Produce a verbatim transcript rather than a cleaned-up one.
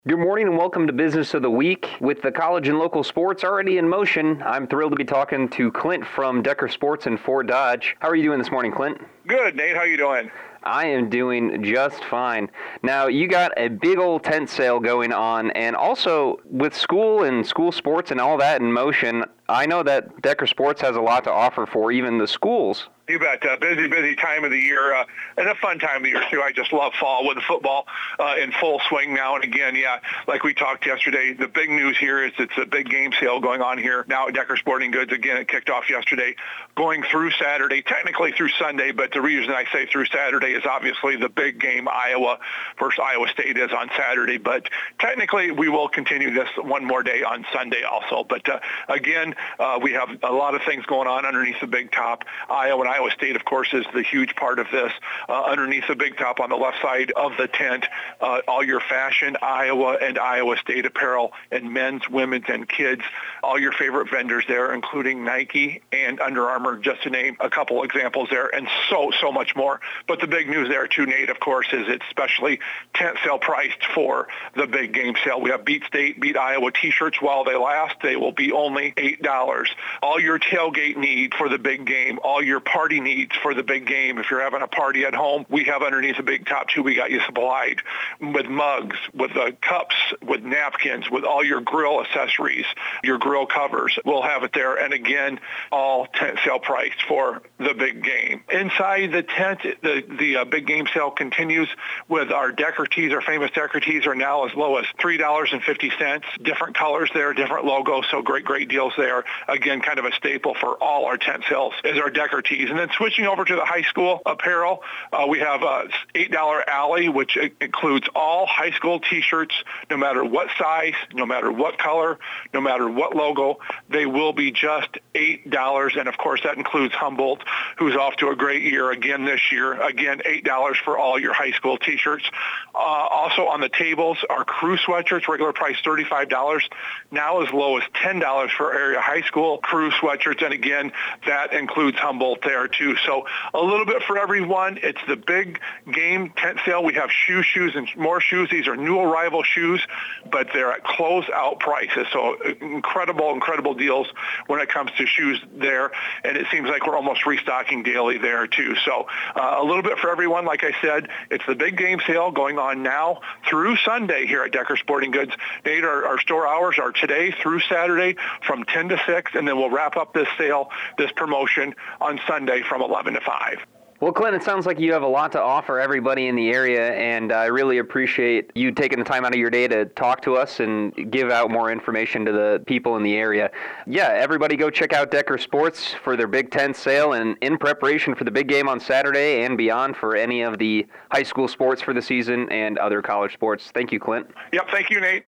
Good morning and welcome to Business of the Week. With the college and local sports already in motion, I'm thrilled to be talking to Clint from Decker Sports in Fort Dodge. How are you doing this morning, Clint? Good, Nate. How you doing? I am doing just fine. Now, you got a big old tent sale going on, and also with school and school sports and all that in motion, I know that Decker Sports has a lot to offer for even the schools. You bet. Uh, busy, busy time of the year, uh, and a fun time of the year, too. I just love fall with the football uh, in full swing now. And again, yeah, like we talked yesterday, the big news here is it's a big game sale going on here now at Decker Sporting Goods. Again, it kicked off yesterday, going through Saturday, technically through Sunday, but the reason I say through Saturday is obviously the big game, Iowa versus Iowa State, is on Saturday. But technically, we will continue this one more day on Sunday also. But uh, again, uh, we have a lot of things going on underneath the big top. Iowa and Iowa State, of course, is the huge part of this. Uh, underneath the big top on the left side of the tent, uh, all your fashion, Iowa and Iowa State apparel, and men's, women's, and kids. All your favorite vendors there, including Nike and Under Armour, just to name a couple examples there, and so, so much more. But the big news there, too, Nate, of course, is it's specially tent sale priced for the big game sale. We have Beat State, Beat Iowa T-shirts while they last. They will be only eight dollars. All your tailgate need for the big game, all your party needs for the big game. If you're having a party at home, we have underneath the big top, too, we got you supplied with mugs, with uh, cups, with napkins, with all your grill accessories, your grill covers. We'll have it there. And again, all tent sale priced for the big game. Inside the tent, the, the uh, big game sale continues with our Decker tees. Our famous Decker tees are now as low as three dollars and fifty cents. Different colors there, different logos, so great, great deals there. Again, kind of a staple for all our tent sales is our Decker tees. And then switching over to the high school apparel, uh, we have a eight dollar alley, which includes all high school T-shirts, no matter what size, no matter what color, no matter what logo. They will be just eight dollars. And, of course, that includes Humboldt, who's off to a great year again this year. Again, eight dollars for all your high school T-shirts. Uh, also on the tables, our crew sweatshirts, regular price thirty-five dollars, now as low as ten dollars for area high school crew sweatshirts. And, again, that includes Humboldt there, too. So a little bit for everyone. It's the big game tent sale. We have shoe shoes and more shoes. These are new arrival shoes, but they're at close-out prices. So incredible, incredible deals when it comes to shoes there. And it seems like we're almost restocking daily there, too. So uh, a little bit for everyone. Like I said, it's the big game sale going on now through Sunday here at Decker Sporting Goods. Nate, our, our store hours are today through Saturday from ten to six, and then we'll wrap up this sale, this promotion, on Sunday from eleven to five. Well, Clint, it sounds like you have a lot to offer everybody in the area, and I really appreciate you taking the time out of your day to talk to us and give out more information to the people in the area. Yeah, everybody go check out Decker Sports for their Big Tent sale and in preparation for the big game on Saturday and beyond for any of the high school sports for the season and other college sports. Thank you, Clint. Yep, thank you, Nate.